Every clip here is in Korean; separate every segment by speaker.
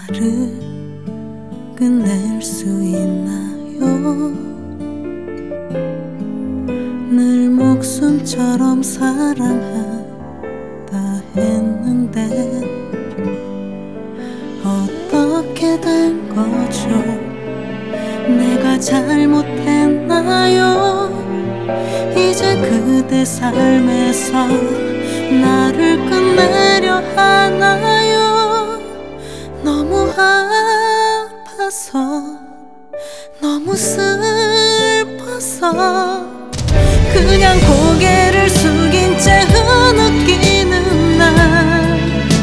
Speaker 1: 나를 끝낼 수 있나요? 늘 목숨처럼 사랑하다 했는데 어떻게 된 거죠? 내가 잘못했나요? 이제 그대 삶에서 나를 끝내려 하나요? 너무 아파서 너무 슬퍼서 그냥 고개를 숙인 채 흐느끼는 날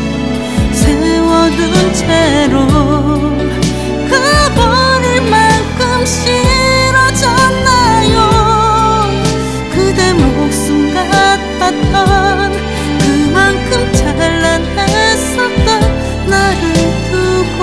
Speaker 1: 세워둔 채로 가버릴 만큼 싫어졌나요? 그대 목숨 같았던 그만큼 찬란했었던 나를 두고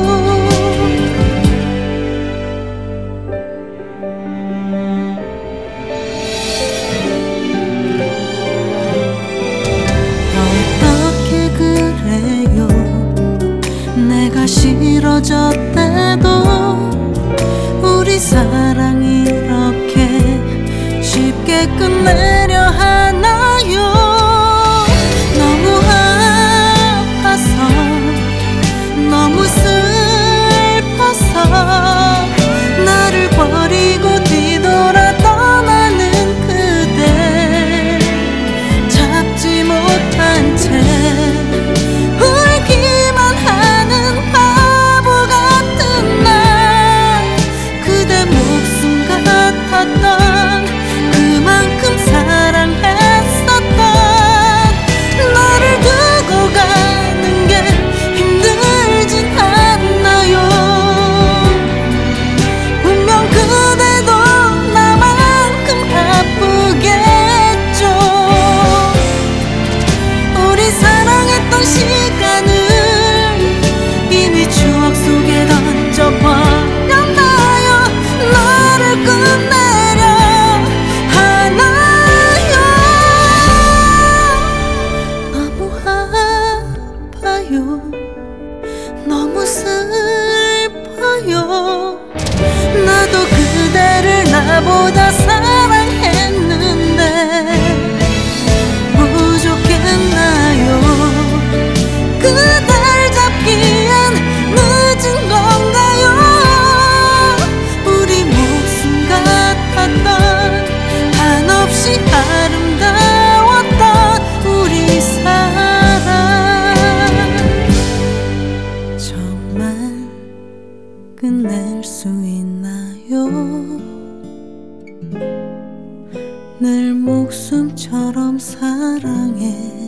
Speaker 1: 어떻게 그래요? 내가 싫어졌대도 우리 사랑 이렇게 쉽게 끝내려 하나요? 너무 아파서 너무 슬퍼서 나를 버리고 뒤돌아 떠나는 그대 잡지 못한 채 울기만 하는 바보 같은 날 그대 목숨 같았던 그만큼 사랑했었던 나를 두고 가는 게 힘들진 않나요? 분명 그대도 나만큼 아프겠죠. 우리 사랑했던 시간을 이미 추억 속에 던져버렸나요? 나를 끝내려 하나요? 너무 아파요 너무 슬퍼요 나도 그대를 나보다 사랑했는데 부족했나요? 그댈 잡기엔 늦은 건가요? 우리 목숨 같았던 한없이 아름다웠던 우리 사랑 정말 끝낼 수 있나요? 늘 목숨처럼 사랑해